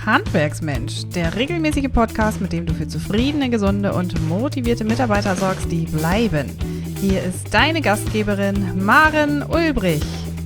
Handwerksmensch, der regelmäßige Podcast, mit dem du für zufriedene, gesunde und motivierte Mitarbeiter sorgst, die bleiben. Hier ist deine Gastgeberin Maren Ulbrich.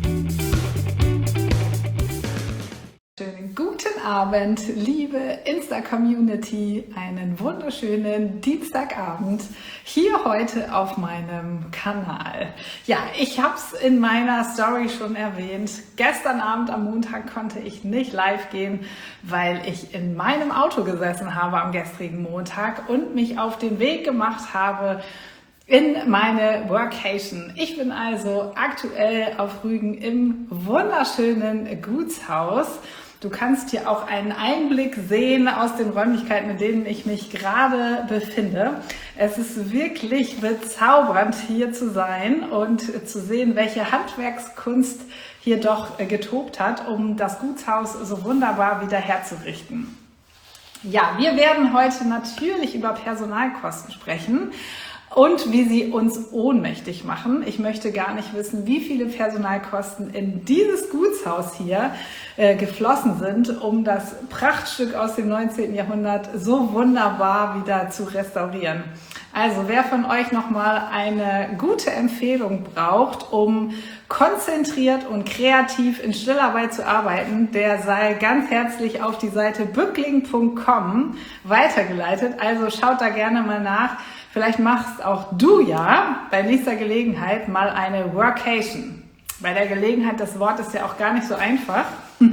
Schönen guten Abend, liebe Insta-Community, einen wunderschönen Dienstagabend hier heute auf meinem Kanal. Ja, ich habe es in meiner Story schon erwähnt. Gestern Abend am Montag konnte ich nicht live gehen, weil ich in meinem Auto gesessen habe am gestrigen Montag und mich auf den Weg gemacht habe in meine Workation. Ich bin also aktuell auf Rügen im wunderschönen Gutshaus. Du kannst hier auch einen Einblick sehen aus den Räumlichkeiten, in denen ich mich gerade befinde. Es ist wirklich bezaubernd, hier zu sein und zu sehen, welche Handwerkskunst hier doch getobt hat, um das Gutshaus so wunderbar wieder herzurichten. Ja, wir werden heute natürlich über Personalkosten sprechen und wie sie uns ohnmächtig machen. Ich möchte gar nicht wissen, wie viele Personalkosten in dieses Gutshaus hier geflossen sind, um das Prachtstück aus dem 19. Jahrhundert so wunderbar wieder zu restaurieren. Also wer von euch nochmal eine gute Empfehlung braucht, um konzentriert und kreativ in Stillarbeit zu arbeiten, der sei ganz herzlich auf die Seite bückling.com weitergeleitet. Also schaut da gerne mal nach. Vielleicht machst auch du ja bei nächster Gelegenheit mal eine Workation. Bei der Gelegenheit, das Wort ist ja auch gar nicht so einfach.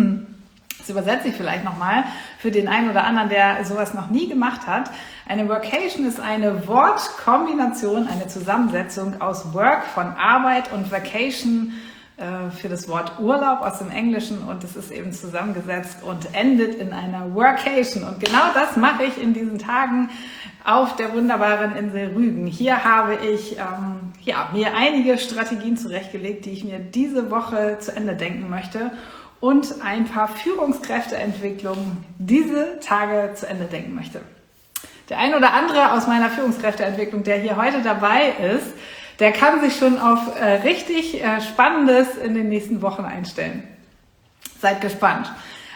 Das übersetze ich vielleicht nochmal für den einen oder anderen, der sowas noch nie gemacht hat. Eine Workation ist eine Wortkombination, eine Zusammensetzung aus Work von Arbeit und Vacation für das Wort Urlaub aus dem Englischen, und es ist eben zusammengesetzt und endet in einer Workation. Und genau das mache ich in diesen Tagen auf der wunderbaren Insel Rügen. Hier habe ich mir einige Strategien zurechtgelegt, die ich mir diese Woche zu Ende denken möchte, und ein paar Führungskräfteentwicklungen diese Tage zu Ende denken möchte. Der ein oder andere aus meiner Führungskräfteentwicklung, der hier heute dabei ist, der kann sich schon auf richtig Spannendes in den nächsten Wochen einstellen. Seid gespannt.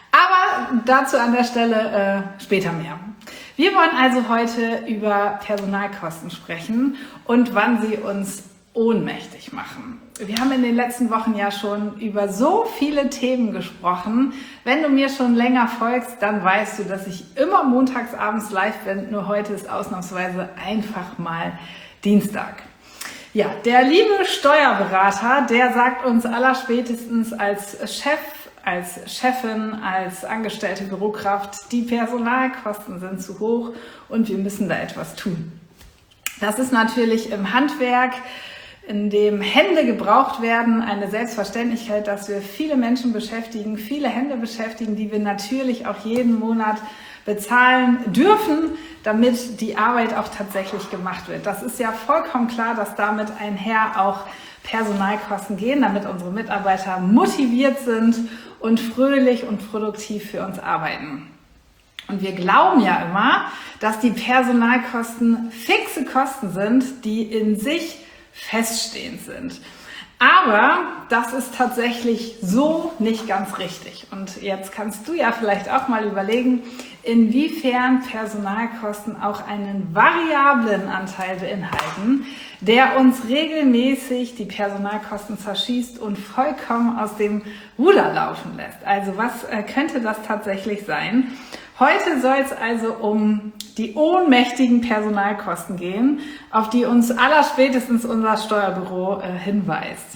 Aber dazu an der Stelle später mehr. Wir wollen also heute über Personalkosten sprechen und wann sie uns ohnmächtig machen. Wir haben in den letzten Wochen ja schon über so viele Themen gesprochen. Wenn du mir schon länger folgst, dann weißt du, dass ich immer montags abends live bin. Nur heute ist ausnahmsweise einfach mal Dienstag. Ja, der liebe Steuerberater, der sagt uns allerspätestens als Chef, als Chefin, als angestellte Bürokraft, die Personalkosten sind zu hoch und wir müssen da etwas tun. Das ist natürlich im Handwerk, in dem Hände gebraucht werden, eine Selbstverständlichkeit, dass wir viele Menschen beschäftigen, viele Hände beschäftigen, die wir natürlich auch jeden Monat bezahlen dürfen, damit die Arbeit auch tatsächlich gemacht wird. Das ist ja vollkommen klar, dass damit einher auch Personalkosten gehen, damit unsere Mitarbeiter motiviert sind und fröhlich und produktiv für uns arbeiten. Und wir glauben ja immer, dass die Personalkosten fixe Kosten sind, die in sich feststehend sind. Aber das ist tatsächlich so nicht ganz richtig. Und jetzt kannst du ja vielleicht auch mal überlegen, inwiefern Personalkosten auch einen variablen Anteil beinhalten, der uns regelmäßig die Personalkosten zerschießt und vollkommen aus dem Ruder laufen lässt. Also was könnte das tatsächlich sein? Heute soll es also um die ohnmächtigen Personalkosten gehen, auf die uns allerspätestens unser Steuerbüro hinweist.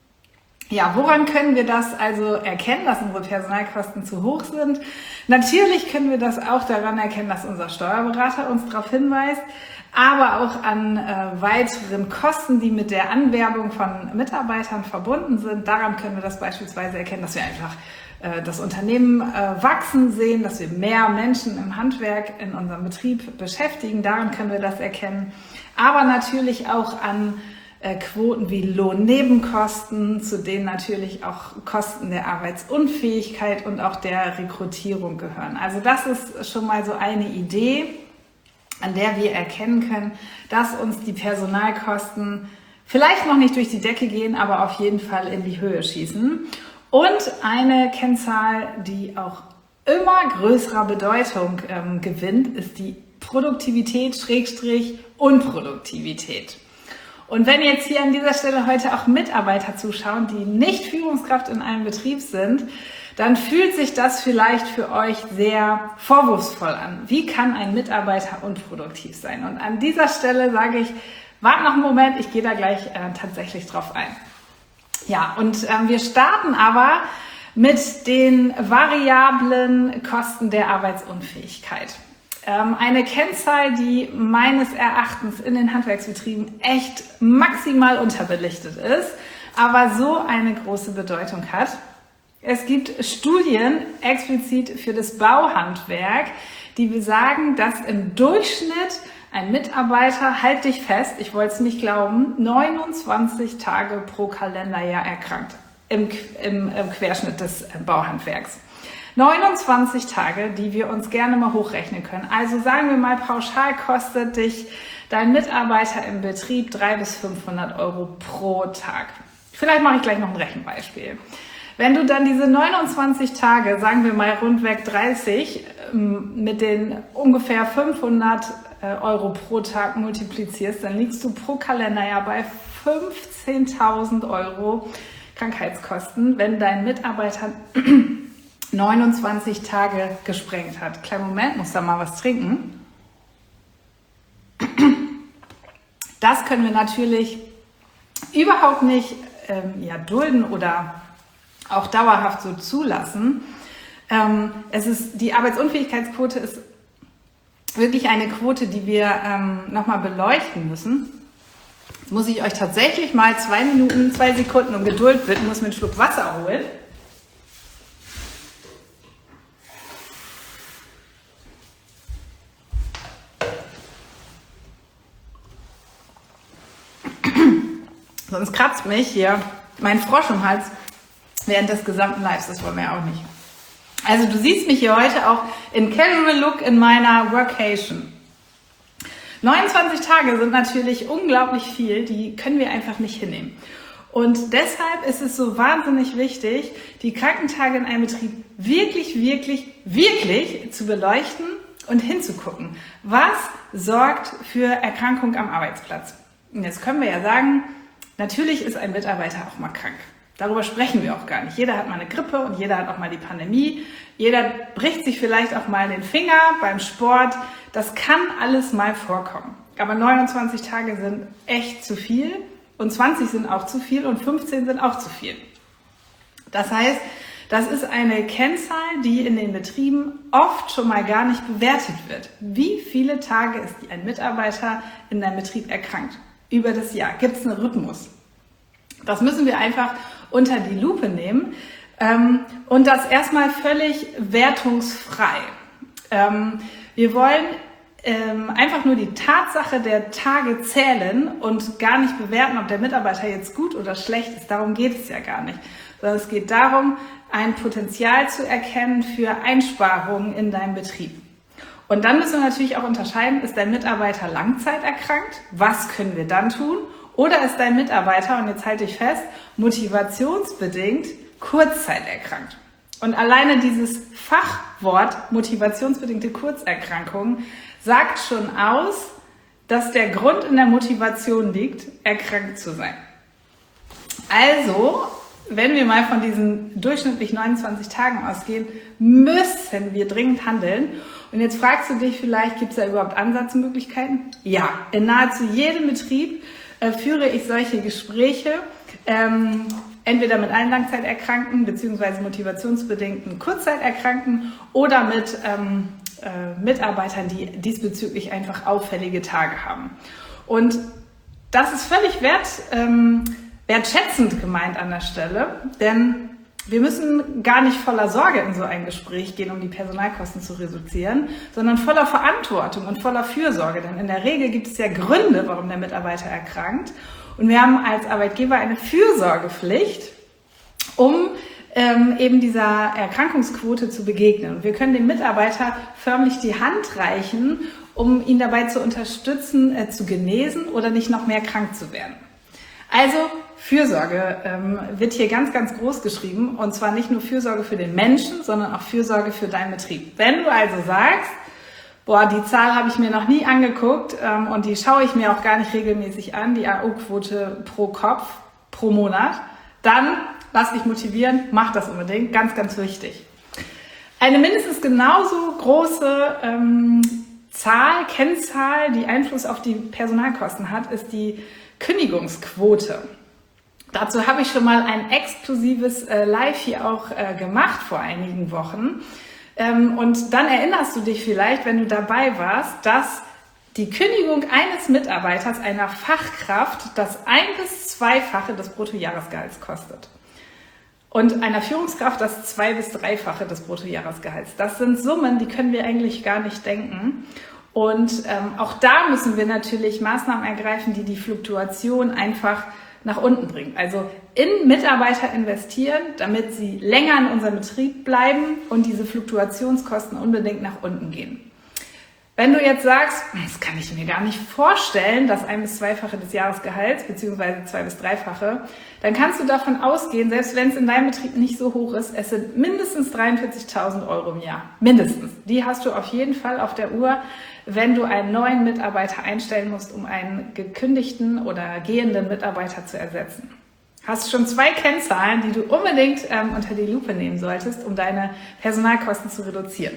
Ja, woran können wir das also erkennen, dass unsere Personalkosten zu hoch sind? Natürlich können wir das auch daran erkennen, dass unser Steuerberater uns darauf hinweist, aber auch an weiteren Kosten, die mit der Anwerbung von Mitarbeitern verbunden sind. Daran können wir das beispielsweise erkennen, dass wir einfach das Unternehmen wachsen sehen, dass wir mehr Menschen im Handwerk in unserem Betrieb beschäftigen. Daran können wir das erkennen. Aber natürlich auch an Quoten wie Lohnnebenkosten, zu denen natürlich auch Kosten der Arbeitsunfähigkeit und auch der Rekrutierung gehören. Also das ist schon mal so eine Idee, an der wir erkennen können, dass uns die Personalkosten vielleicht noch nicht durch die Decke gehen, aber auf jeden Fall in die Höhe schießen. Und eine Kennzahl, die auch immer größerer Bedeutung gewinnt, ist die Produktivität / Unproduktivität. Und wenn jetzt hier an dieser Stelle heute auch Mitarbeiter zuschauen, die nicht Führungskraft in einem Betrieb sind, dann fühlt sich das vielleicht für euch sehr vorwurfsvoll an. Wie kann ein Mitarbeiter unproduktiv sein? Und an dieser Stelle sage ich, wart noch einen Moment, ich gehe da gleich tatsächlich drauf ein. Ja, und wir starten aber mit den variablen Kosten der Arbeitsunfähigkeit. Eine Kennzahl, die meines Erachtens in den Handwerksbetrieben echt maximal unterbelichtet ist, aber so eine große Bedeutung hat. Es gibt Studien explizit für das Bauhandwerk, die besagen, dass im Durchschnitt ein Mitarbeiter, halt dich fest, ich wollte es nicht glauben, 29 Tage pro Kalenderjahr erkrankt im Querschnitt des Bauhandwerks. 29 Tage, die wir uns gerne mal hochrechnen können. Also sagen wir mal, pauschal kostet dich dein Mitarbeiter im Betrieb 300 bis 500 Euro pro Tag. Vielleicht mache ich gleich noch ein Rechenbeispiel. Wenn du dann diese 29 Tage, sagen wir mal rundweg 30, mit den ungefähr 500 Euro pro Tag multiplizierst, dann liegst du pro Kalenderjahr bei 15.000 Euro Krankheitskosten, wenn dein Mitarbeiter 29 Tage gesprengt hat. Kleinen Moment, muss da mal was trinken. Das können wir natürlich überhaupt nicht dulden oder auch dauerhaft so zulassen. Die Arbeitsunfähigkeitsquote ist wirklich eine Quote, die wir nochmal beleuchten müssen. Jetzt muss ich euch tatsächlich mal 2 Sekunden um Geduld bitten, muss mir einen Schluck Wasser holen. Sonst kratzt mich hier mein Frosch im Hals während des gesamten Lives. Das wollen wir ja auch nicht. Also du siehst mich hier heute auch in Casual Look in meiner Workation. 29 Tage sind natürlich unglaublich viel. Die können wir einfach nicht hinnehmen. Und deshalb ist es so wahnsinnig wichtig, die Krankentage in einem Betrieb wirklich, wirklich, wirklich zu beleuchten und hinzugucken. Was sorgt für Erkrankung am Arbeitsplatz? Und jetzt können wir ja sagen, natürlich ist ein Mitarbeiter auch mal krank. Darüber sprechen wir auch gar nicht. Jeder hat mal eine Grippe und jeder hat auch mal die Pandemie. Jeder bricht sich vielleicht auch mal den Finger beim Sport. Das kann alles mal vorkommen. Aber 29 Tage sind echt zu viel und 20 sind auch zu viel und 15 sind auch zu viel. Das heißt, das ist eine Kennzahl, die in den Betrieben oft schon mal gar nicht bewertet wird. Wie viele Tage ist ein Mitarbeiter in deinem Betrieb erkrankt? Über das Jahr. Gibt es einen Rhythmus? Das müssen wir einfach unter die Lupe nehmen und das erstmal völlig wertungsfrei. Wir wollen einfach nur die Tatsache der Tage zählen und gar nicht bewerten, ob der Mitarbeiter jetzt gut oder schlecht ist. Darum geht es ja gar nicht. Sondern es geht darum, ein Potenzial zu erkennen für Einsparungen in deinem Betrieb. Und dann müssen wir natürlich auch unterscheiden, ist dein Mitarbeiter langzeiterkrankt? Was können wir dann tun? Oder ist dein Mitarbeiter, und jetzt halte ich fest, motivationsbedingt kurzzeiterkrankt? Und alleine dieses Fachwort motivationsbedingte Kurzerkrankung sagt schon aus, dass der Grund in der Motivation liegt, erkrankt zu sein. Also, wenn wir mal von diesen durchschnittlich 29 Tagen ausgehen, müssen wir dringend handeln. Und jetzt fragst du dich vielleicht, gibt es da überhaupt Ansatzmöglichkeiten? Ja, in nahezu jedem Betrieb führe ich solche Gespräche, entweder mit allen Langzeiterkrankten bzw. motivationsbedingten Kurzzeiterkrankten oder mit Mitarbeitern, die diesbezüglich einfach auffällige Tage haben. Und das ist völlig wertschätzend gemeint an der Stelle, denn wir müssen gar nicht voller Sorge in so ein Gespräch gehen, um die Personalkosten zu reduzieren, sondern voller Verantwortung und voller Fürsorge. Denn in der Regel gibt es ja Gründe, warum der Mitarbeiter erkrankt. Und wir haben als Arbeitgeber eine Fürsorgepflicht, um eben dieser Erkrankungsquote zu begegnen. Und wir können dem Mitarbeiter förmlich die Hand reichen, um ihn dabei zu unterstützen, zu genesen oder nicht noch mehr krank zu werden. Also Fürsorge wird hier ganz, ganz groß geschrieben, und zwar nicht nur Fürsorge für den Menschen, sondern auch Fürsorge für deinen Betrieb. Wenn du also sagst, boah, die Zahl habe ich mir noch nie angeguckt und die schaue ich mir auch gar nicht regelmäßig an, die AO-Quote pro Kopf, pro Monat, dann lass dich motivieren, mach das unbedingt, ganz, ganz wichtig. Eine mindestens genauso große Kennzahl, die Einfluss auf die Personalkosten hat, ist die Kündigungsquote. Dazu habe ich schon mal ein exklusives Live hier auch gemacht vor einigen Wochen. Und dann erinnerst du dich vielleicht, wenn du dabei warst, dass die Kündigung eines Mitarbeiters, einer Fachkraft, das 1- bis 2-fache des Bruttojahresgehalts kostet. Und einer Führungskraft das 2- bis 3-fache des Bruttojahresgehalts. Das sind Summen, die können wir eigentlich gar nicht denken. Und auch da müssen wir natürlich Maßnahmen ergreifen, die die Fluktuation einfach nach unten bringen. Also in Mitarbeiter investieren, damit sie länger in unserem Betrieb bleiben und diese Fluktuationskosten unbedingt nach unten gehen. Wenn du jetzt sagst, das kann ich mir gar nicht vorstellen, das 1- bis 2-fache des Jahresgehalts, beziehungsweise 2- bis 3-fache, dann kannst du davon ausgehen, selbst wenn es in deinem Betrieb nicht so hoch ist, es sind mindestens 43.000 Euro im Jahr. Mindestens. Die hast du auf jeden Fall auf der Uhr, wenn du einen neuen Mitarbeiter einstellen musst, um einen gekündigten oder gehenden Mitarbeiter zu ersetzen. Hast schon 2 Kennzahlen, die du unbedingt unter die Lupe nehmen solltest, um deine Personalkosten zu reduzieren.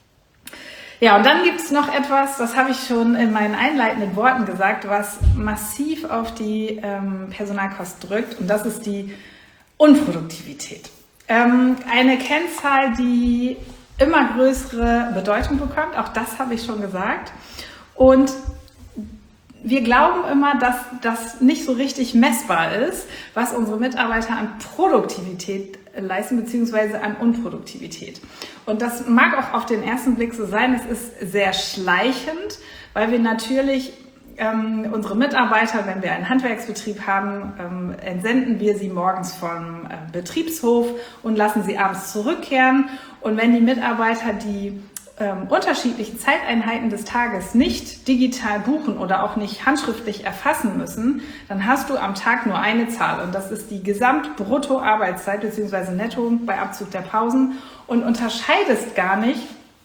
Ja, und dann gibt es noch etwas, das habe ich schon in meinen einleitenden Worten gesagt, was massiv auf die Personalkosten drückt, und das ist die Unproduktivität. Eine Kennzahl, die immer größere Bedeutung bekommt, auch das habe ich schon gesagt. Und wir glauben immer, dass das nicht so richtig messbar ist, was unsere Mitarbeiter an Produktivität leisten, beziehungsweise an Unproduktivität. Und das mag auch auf den ersten Blick so sein, es ist sehr schleichend, weil wir natürlich unsere Mitarbeiter, wenn wir einen Handwerksbetrieb haben, entsenden wir sie morgens vom Betriebshof und lassen sie abends zurückkehren. Und wenn die Mitarbeiter die unterschiedlichen Zeiteinheiten des Tages nicht digital buchen oder auch nicht handschriftlich erfassen müssen, dann hast du am Tag nur eine Zahl, und das ist die Gesamtbruttoarbeitszeit bzw. Netto bei Abzug der Pausen, und unterscheidest gar nicht,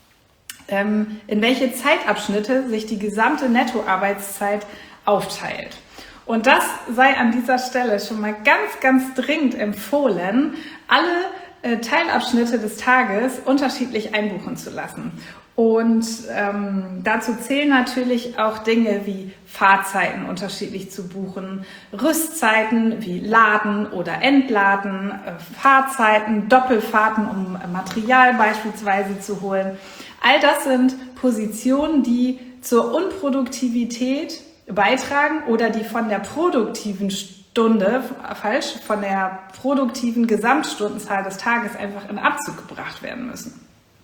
in welche Zeitabschnitte sich die gesamte Nettoarbeitszeit aufteilt. Und das sei an dieser Stelle schon mal ganz, ganz dringend empfohlen, alle Teilabschnitte des Tages unterschiedlich einbuchen zu lassen. Und dazu zählen natürlich auch Dinge wie Fahrzeiten unterschiedlich zu buchen, Rüstzeiten wie Laden oder Entladen, Fahrzeiten, Doppelfahrten, um Material beispielsweise zu holen. All das sind Positionen, die zur Unproduktivität beitragen oder die von der produktiven von der produktiven Gesamtstundenzahl des Tages einfach in Abzug gebracht werden müssen.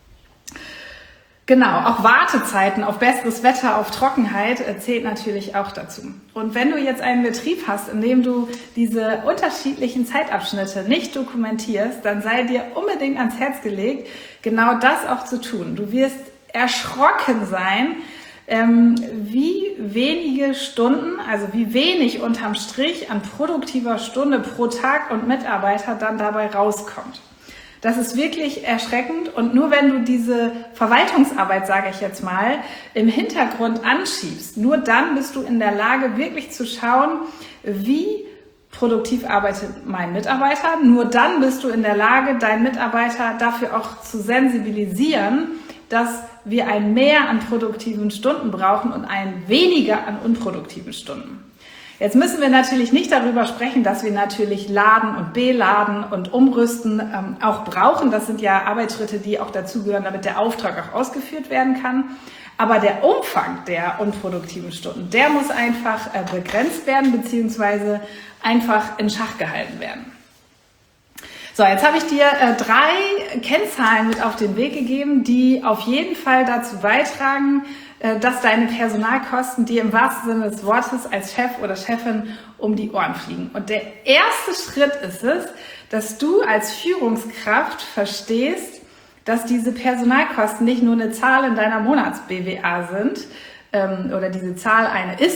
Genau, auch Wartezeiten auf besseres Wetter, auf Trockenheit zählt natürlich auch dazu. Und wenn du jetzt einen Betrieb hast, in dem du diese unterschiedlichen Zeitabschnitte nicht dokumentierst, dann sei dir unbedingt ans Herz gelegt, genau das auch zu tun. Du wirst erschrocken sein, wie wenige Stunden, also wie wenig unterm Strich an produktiver Stunde pro Tag und Mitarbeiter dann dabei rauskommt. Das ist wirklich erschreckend, und nur wenn du diese Verwaltungsarbeit, sage ich jetzt mal, im Hintergrund anschiebst, nur dann bist du in der Lage, wirklich zu schauen, wie produktiv arbeitet mein Mitarbeiter. Nur dann bist du in der Lage, deinen Mitarbeiter dafür auch zu sensibilisieren, dass wir ein Mehr an produktiven Stunden brauchen und ein weniger an unproduktiven Stunden. Jetzt müssen wir natürlich nicht darüber sprechen, dass wir natürlich Laden und Beladen und Umrüsten auch brauchen. Das sind ja Arbeitsschritte, die auch dazugehören, damit der Auftrag auch ausgeführt werden kann. Aber der Umfang der unproduktiven Stunden, der muss einfach begrenzt werden bzw. einfach in Schach gehalten werden. So, jetzt habe ich dir 3 Kennzahlen mit auf den Weg gegeben, die auf jeden Fall dazu beitragen, dass deine Personalkosten dir im wahrsten Sinne des Wortes als Chef oder Chefin um die Ohren fliegen. Und der erste Schritt ist es, dass du als Führungskraft verstehst, dass diese Personalkosten nicht nur eine Zahl in deiner Monats-BWA sind oder diese Zahl eine ist,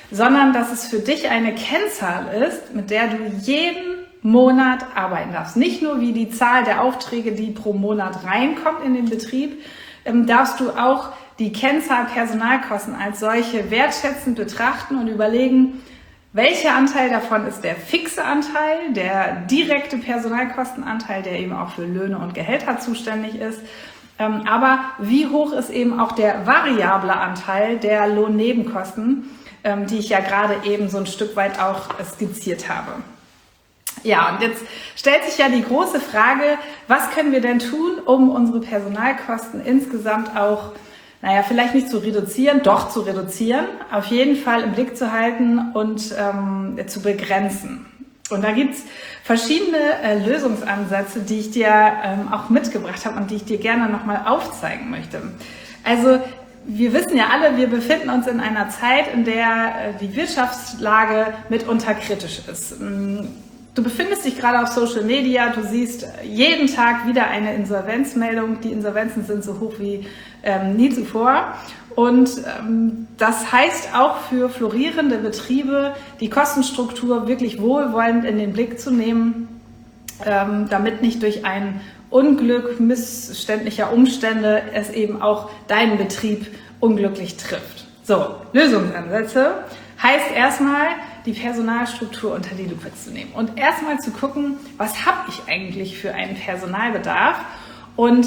sondern dass es für dich eine Kennzahl ist, mit der du jeden Monat arbeiten darfst. Nicht nur wie die Zahl der Aufträge, die pro Monat reinkommt in den Betrieb, darfst du auch die Kennzahl Personalkosten als solche wertschätzend betrachten und überlegen, welcher Anteil davon ist der fixe Anteil, der direkte Personalkostenanteil, der eben auch für Löhne und Gehälter zuständig ist. Aber wie hoch ist eben auch der variable Anteil der Lohnnebenkosten, die ich ja gerade eben so ein Stück weit auch skizziert habe. Ja, und jetzt stellt sich ja die große Frage, was können wir denn tun, um unsere Personalkosten insgesamt auch, vielleicht nicht zu reduzieren, doch zu reduzieren, auf jeden Fall im Blick zu halten und zu begrenzen. Und da gibt's verschiedene Lösungsansätze, die ich dir auch mitgebracht habe und die ich dir gerne nochmal aufzeigen möchte. Also wir wissen ja alle, wir befinden uns in einer Zeit, in der die Wirtschaftslage mitunter kritisch ist. Du befindest dich gerade auf Social Media, du siehst jeden Tag wieder eine Insolvenzmeldung. Die Insolvenzen sind so hoch wie nie zuvor. Und das heißt auch für florierende Betriebe, die Kostenstruktur wirklich wohlwollend in den Blick zu nehmen, damit nicht durch ein Unglück missständlicher Umstände es eben auch deinen Betrieb unglücklich trifft. So, Lösungsansätze heißt erstmal, die Personalstruktur unter die Lupe zu nehmen und erstmal zu gucken, was habe ich eigentlich für einen Personalbedarf und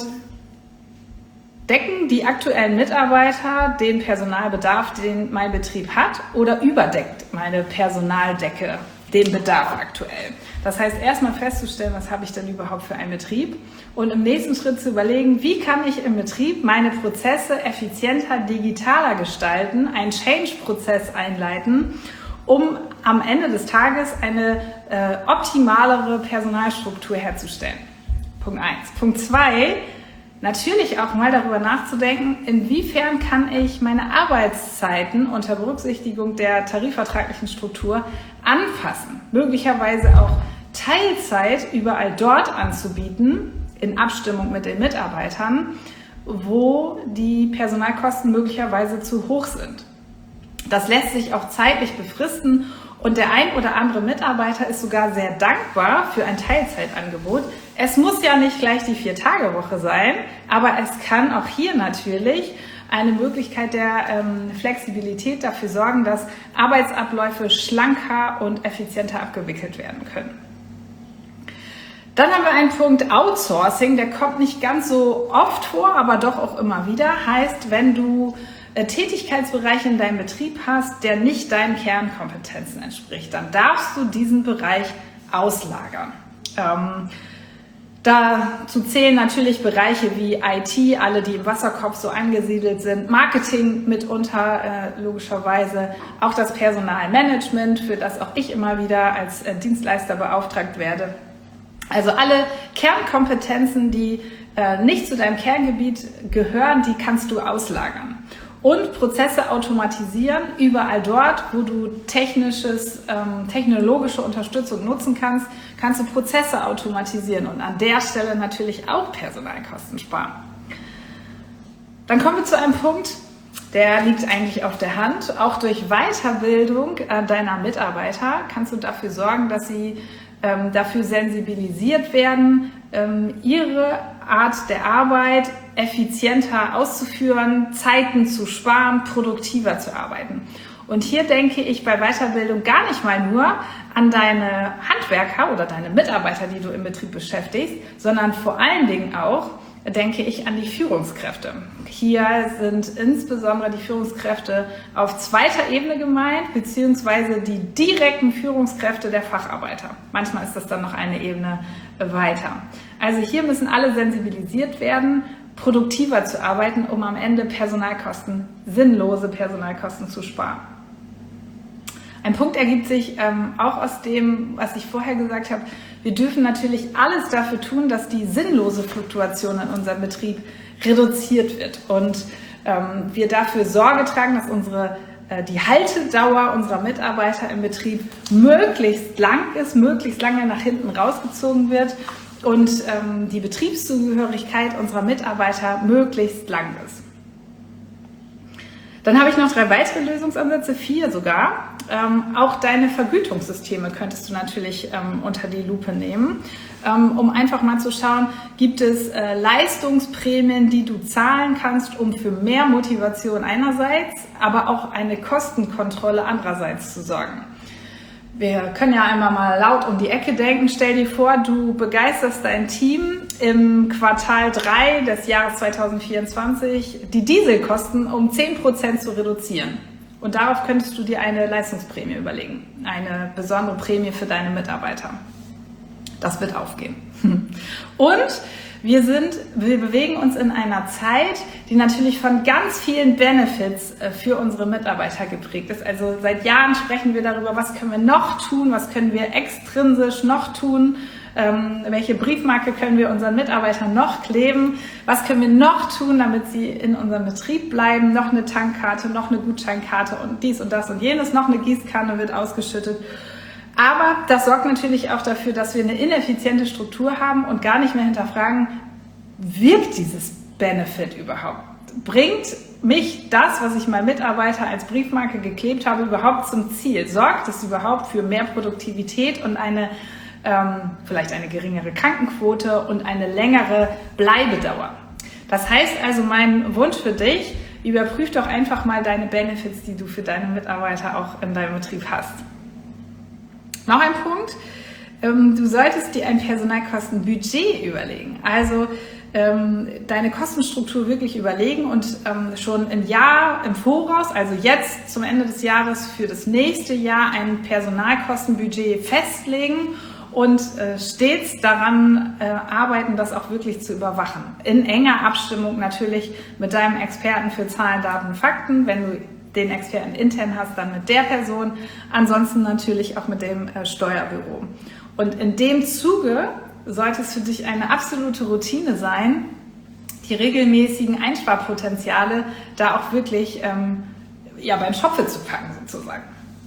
decken die aktuellen Mitarbeiter den Personalbedarf, den mein Betrieb hat, oder überdeckt meine Personaldecke den Bedarf aktuell? Das heißt, erstmal festzustellen, was habe ich denn überhaupt für einen Betrieb und im nächsten Schritt zu überlegen, wie kann ich im Betrieb meine Prozesse effizienter, digitaler gestalten, einen Change-Prozess einleiten, um am Ende des Tages eine optimalere Personalstruktur herzustellen. Punkt 1. Punkt 2, natürlich auch mal darüber nachzudenken, inwiefern kann ich meine Arbeitszeiten unter Berücksichtigung der tarifvertraglichen Struktur anpassen. Möglicherweise auch Teilzeit überall dort anzubieten, in Abstimmung mit den Mitarbeitern, wo die Personalkosten möglicherweise zu hoch sind. Das lässt sich auch zeitlich befristen und der ein oder andere Mitarbeiter ist sogar sehr dankbar für ein Teilzeitangebot. Es muss ja nicht gleich die 4-Tage-Woche sein, aber es kann auch hier natürlich eine Möglichkeit der Flexibilität dafür sorgen, dass Arbeitsabläufe schlanker und effizienter abgewickelt werden können. Dann haben wir einen Punkt Outsourcing, der kommt nicht ganz so oft vor, aber doch auch immer wieder. Heißt, wenn du Tätigkeitsbereich in deinem Betrieb hast, der nicht deinen Kernkompetenzen entspricht, dann darfst du diesen Bereich auslagern. Dazu zählen natürlich Bereiche wie IT, alle, die im Wasserkopf so angesiedelt sind, Marketing mitunter logischerweise, auch das Personalmanagement, für das auch ich immer wieder als Dienstleister beauftragt werde. Also alle Kernkompetenzen, die nicht zu deinem Kerngebiet gehören, die kannst du auslagern. Und Prozesse automatisieren, überall dort, wo du technologische Unterstützung nutzen kannst, kannst du Prozesse automatisieren und an der Stelle natürlich auch Personalkosten sparen. Dann kommen wir zu einem Punkt, der liegt eigentlich auf der Hand. Auch durch Weiterbildung deiner Mitarbeiter kannst du dafür sorgen, dass sie dafür sensibilisiert werden, ihre Art der Arbeit effizienter auszuführen, Zeiten zu sparen, produktiver zu arbeiten. Und hier denke ich bei Weiterbildung gar nicht mal nur an deine Handwerker oder deine Mitarbeiter, die du im Betrieb beschäftigst, sondern vor allen Dingen auch denke ich an die Führungskräfte. Hier sind insbesondere die Führungskräfte auf zweiter Ebene gemeint, beziehungsweise die direkten Führungskräfte der Facharbeiter. Manchmal ist das dann noch eine Ebene weiter. Also hier müssen alle sensibilisiert werden, produktiver zu arbeiten, um am Ende sinnlose Personalkosten zu sparen. Ein Punkt ergibt sich auch aus dem, was ich vorher gesagt habe. Wir dürfen natürlich alles dafür tun, dass die sinnlose Fluktuation in unserem Betrieb reduziert wird und wir dafür Sorge tragen, dass die Haltedauer unserer Mitarbeiter im Betrieb möglichst lang ist, möglichst lange nach hinten rausgezogen wird und die Betriebszugehörigkeit unserer Mitarbeiter möglichst lang ist. Dann habe ich noch 3 weitere Lösungsansätze, 4 sogar. Auch deine Vergütungssysteme könntest du natürlich unter die Lupe nehmen, um einfach mal zu schauen, gibt es Leistungsprämien, die du zahlen kannst, um für mehr Motivation einerseits, aber auch eine Kostenkontrolle andererseits zu sorgen. Wir können ja einmal mal laut um die Ecke denken. Stell dir vor, du begeisterst dein Team im Quartal 3 des Jahres 2024, die Dieselkosten um 10% zu reduzieren. Und darauf könntest du dir eine Leistungsprämie überlegen, eine besondere Prämie für deine Mitarbeiter. Das wird aufgehen. Und wir bewegen uns in einer Zeit, die natürlich von ganz vielen Benefits für unsere Mitarbeiter geprägt ist. Also seit Jahren sprechen wir darüber, was können wir noch tun, was können wir extrinsisch noch tun, welche Briefmarke können wir unseren Mitarbeitern noch kleben, was können wir noch tun, damit sie in unserem Betrieb bleiben, noch eine Tankkarte, noch eine Gutscheinkarte und dies und das und jenes, noch eine Gießkanne wird ausgeschüttet. Aber das sorgt natürlich auch dafür, dass wir eine ineffiziente Struktur haben und gar nicht mehr hinterfragen, wirkt dieses Benefit überhaupt? Bringt mich das, was ich meinem Mitarbeiter als Briefmarke geklebt habe, überhaupt zum Ziel? Sorgt es überhaupt für mehr Produktivität und vielleicht eine geringere Krankenquote und eine längere Bleibedauer? Das heißt also, mein Wunsch für dich, überprüf doch einfach mal deine Benefits, die du für deine Mitarbeiter auch in deinem Betrieb hast. Noch ein Punkt, du solltest dir ein Personalkostenbudget überlegen, also deine Kostenstruktur wirklich überlegen und schon im Jahr im Voraus, also jetzt zum Ende des Jahres für das nächste Jahr ein Personalkostenbudget festlegen und stets daran arbeiten, das auch wirklich zu überwachen. In enger Abstimmung natürlich mit deinem Experten für Zahlen, Daten, Fakten, wenn du den Experten intern hast, dann mit der Person, ansonsten natürlich auch mit dem Steuerbüro. Und in dem Zuge sollte es für dich eine absolute Routine sein, die regelmäßigen Einsparpotenziale da auch wirklich beim Schopfe zu packen sozusagen.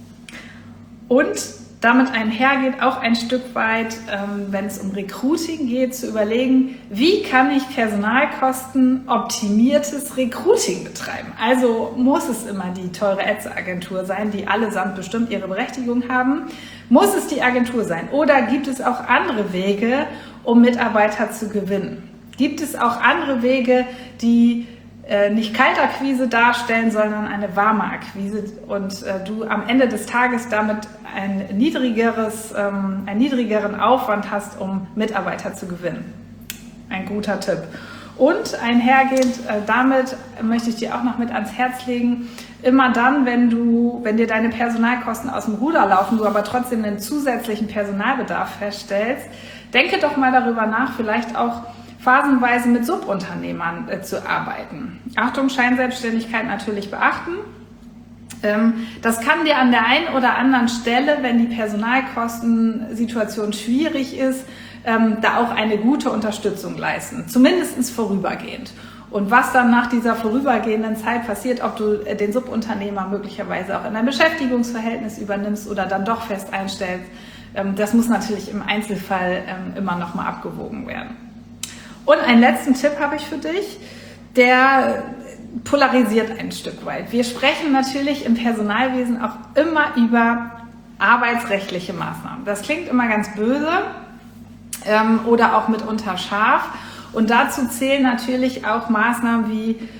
Und damit einhergeht auch ein Stück weit, wenn es um Recruiting geht, zu überlegen, wie kann ich personalkostenoptimiertes Recruiting betreiben? Also muss es immer die teure Ads-Agentur sein, die allesamt bestimmt ihre Berechtigung haben? Muss es die Agentur sein? Oder gibt es auch andere Wege, um Mitarbeiter zu gewinnen? Gibt es auch andere Wege, die nicht Kaltakquise darstellen, sondern eine warme Akquise und du am Ende des Tages damit einen niedrigeren Aufwand hast, um Mitarbeiter zu gewinnen. Ein guter Tipp. Und einhergehend damit möchte ich dir auch noch mit ans Herz legen, immer dann, wenn dir deine Personalkosten aus dem Ruder laufen, du aber trotzdem einen zusätzlichen Personalbedarf feststellst, denke doch mal darüber nach, vielleicht auch phasenweise mit Subunternehmern zu arbeiten. Achtung, Scheinselbstständigkeit natürlich beachten. Das kann dir an der einen oder anderen Stelle, wenn die Personalkostensituation schwierig ist, da auch eine gute Unterstützung leisten, zumindest vorübergehend. Und was dann nach dieser vorübergehenden Zeit passiert, ob du den Subunternehmer möglicherweise auch in ein Beschäftigungsverhältnis übernimmst oder dann doch fest einstellst, das muss natürlich im Einzelfall immer nochmal abgewogen werden. Und einen letzten Tipp habe ich für dich, der polarisiert ein Stück weit. Wir sprechen natürlich im Personalwesen auch immer über arbeitsrechtliche Maßnahmen. Das klingt immer ganz böse oder auch mitunter scharf. Und dazu zählen natürlich auch Maßnahmen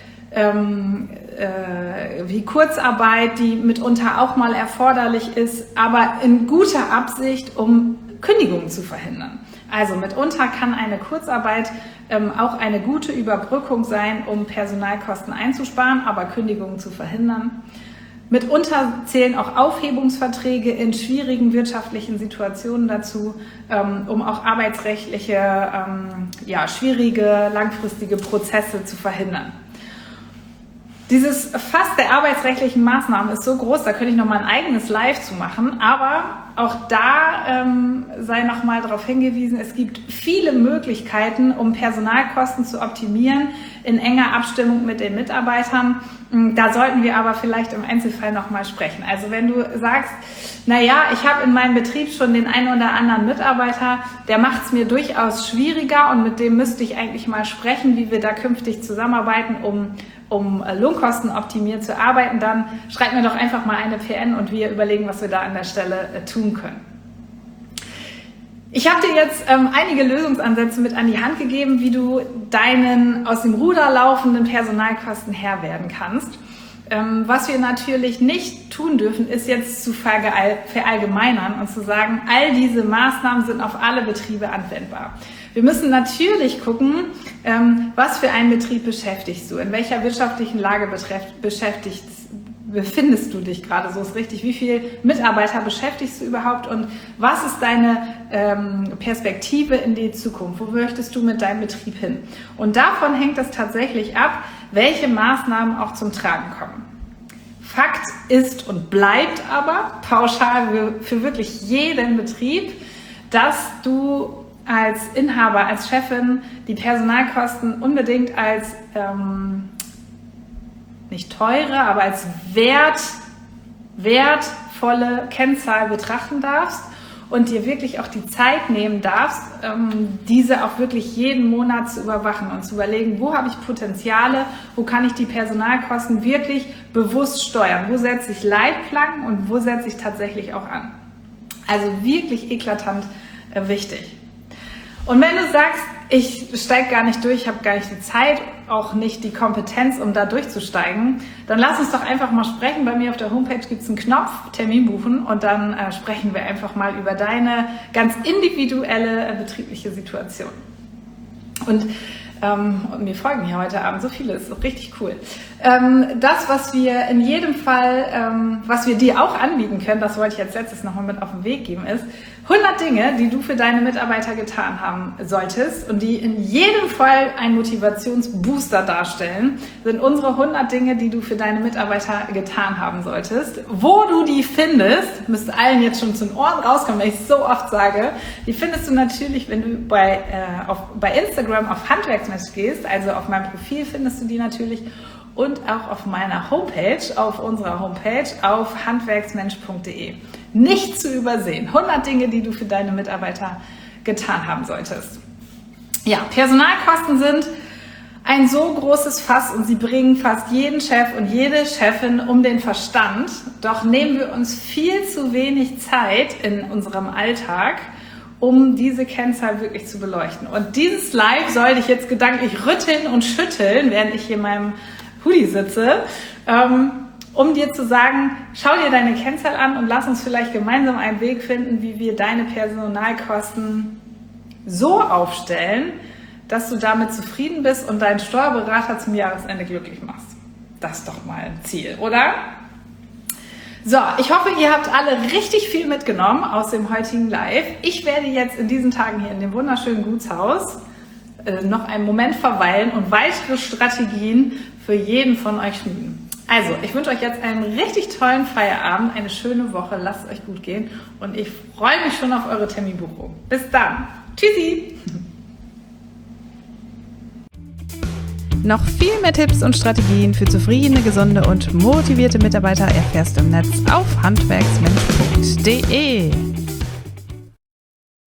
wie Kurzarbeit, die mitunter auch mal erforderlich ist, aber in guter Absicht, um Kündigungen zu verhindern. Also mitunter kann eine Kurzarbeit auch eine gute Überbrückung sein, um Personalkosten einzusparen, aber Kündigungen zu verhindern. Mitunter zählen auch Aufhebungsverträge in schwierigen wirtschaftlichen Situationen dazu, um auch arbeitsrechtliche, schwierige, langfristige Prozesse zu verhindern. Dieses Fass der arbeitsrechtlichen Maßnahmen ist so groß, da könnte ich noch mal ein eigenes Live zu machen, aber auch da sei nochmal darauf hingewiesen, es gibt viele Möglichkeiten, um Personalkosten zu optimieren, in enger Abstimmung mit den Mitarbeitern. Da sollten wir aber vielleicht im Einzelfall nochmal sprechen. Also wenn du sagst, naja, ich habe in meinem Betrieb schon den einen oder anderen Mitarbeiter, der macht es mir durchaus schwieriger und mit dem müsste ich eigentlich mal sprechen, wie wir da künftig zusammenarbeiten, um Lohnkosten optimiert zu arbeiten, dann schreib mir doch einfach mal eine PN und wir überlegen, was wir da an der Stelle tun können. Ich habe dir jetzt einige Lösungsansätze mit an die Hand gegeben, wie du deinen aus dem Ruder laufenden Personalkosten Herr werden kannst. Was wir natürlich nicht tun dürfen, ist jetzt zu verallgemeinern und zu sagen, all diese Maßnahmen sind auf alle Betriebe anwendbar. Wir müssen natürlich gucken, was für einen Betrieb beschäftigst du, in welcher wirtschaftlichen Lage befindest du dich gerade, so ist richtig, wie viele Mitarbeiter beschäftigst du überhaupt und was ist deine Perspektive in die Zukunft, wo möchtest du mit deinem Betrieb hin? Und davon hängt es tatsächlich ab, welche Maßnahmen auch zum Tragen kommen. Fakt ist und bleibt aber pauschal für wirklich jeden Betrieb, dass du als Inhaber, als Chefin die Personalkosten unbedingt als nicht teure, aber als wertvolle Kennzahl betrachten darfst und dir wirklich auch die Zeit nehmen darfst, diese auch wirklich jeden Monat zu überwachen und zu überlegen, wo habe ich Potenziale, wo kann ich die Personalkosten wirklich bewusst steuern, wo setze ich Leitplanken und wo setze ich tatsächlich auch an. Also wirklich eklatant wichtig. Und wenn du sagst, ich steige gar nicht durch, ich habe gar nicht die Zeit, auch nicht die Kompetenz, um da durchzusteigen, dann lass uns doch einfach mal sprechen. Bei mir auf der Homepage gibt es einen Knopf, Termin buchen, und dann sprechen wir einfach mal über deine ganz individuelle betriebliche Situation. Und mir folgen hier heute Abend so viele, ist richtig cool. Das, was wir in jedem Fall, was wir dir auch anbieten können, das wollte ich als letztes nochmal mit auf den Weg geben, ist 100 Dinge, die du für deine Mitarbeiter getan haben solltest und die in jedem Fall einen Motivationsbooster darstellen, sind unsere 100 Dinge, die du für deine Mitarbeiter getan haben solltest. Wo du die findest, müsste allen jetzt schon zu den Ohren rauskommen, wenn ich es so oft sage, die findest du natürlich, wenn du bei Instagram auf Handwerksmensch gehst, also auf meinem Profil findest du die natürlich, und auch auf meiner Homepage, auf unserer Homepage auf handwerksmensch.de. Nicht zu übersehen. 100 Dinge, die du für deine Mitarbeiter getan haben solltest. Ja, Personalkosten sind ein so großes Fass und sie bringen fast jeden Chef und jede Chefin um den Verstand. Doch nehmen wir uns viel zu wenig Zeit in unserem Alltag, um diese Kennzahl wirklich zu beleuchten. Und dieses Live soll dich jetzt gedanklich rütteln und schütteln, während ich hier in meinem Hoodie sitze, um dir zu sagen, schau dir deine Kennzahl an und lass uns vielleicht gemeinsam einen Weg finden, wie wir deine Personalkosten so aufstellen, dass du damit zufrieden bist und deinen Steuerberater zum Jahresende glücklich machst. Das ist doch mal ein Ziel, oder? So, ich hoffe, ihr habt alle richtig viel mitgenommen aus dem heutigen Live. Ich werde jetzt in diesen Tagen hier in dem wunderschönen Gutshaus noch einen Moment verweilen und weitere Strategien für jeden von euch schmieden. Also, ich wünsche euch jetzt einen richtig tollen Feierabend, eine schöne Woche, lasst es euch gut gehen und ich freue mich schon auf eure Terminbuchung. Bis dann. Tschüssi! Noch viel mehr Tipps und Strategien für zufriedene, gesunde und motivierte Mitarbeiter erfährst du im Netz auf handwerksmensch.de.